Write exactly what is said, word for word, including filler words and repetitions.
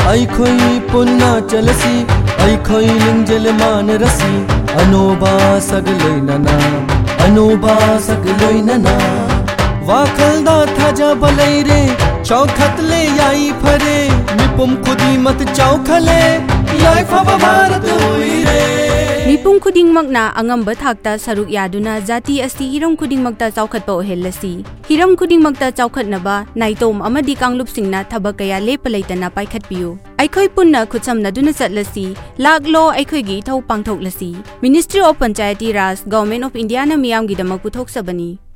अखोई पुन्ना चलसी अखोई लिंजल मान रसी अनोबा सगलोइनना अनोबा सगलोइनना वाखलदा थाजा बलैरे चौखत ले याई फरे मिपुम खुदी मत चौखले याई फबा भारत हुई रे मिपुम खुदिंगमकना अंगंब थाकता सरुक यादुना जाति अस्ति हिरम खुदिंगमकता चौखतपा ओहेलसी हिरम खुदिंगमकता चौखतनबा नाइतोम अमदि कांगलुपसिंगना थबक कया लेप लैतना पाइखतपियु अखोई पुन्ना खुचमनदुना चटलसी लागलो अखोईगी थौ पांगथोकलसी ministry of Panchayati Raj government of India ना मियामगिदमक पुथोकसबनी।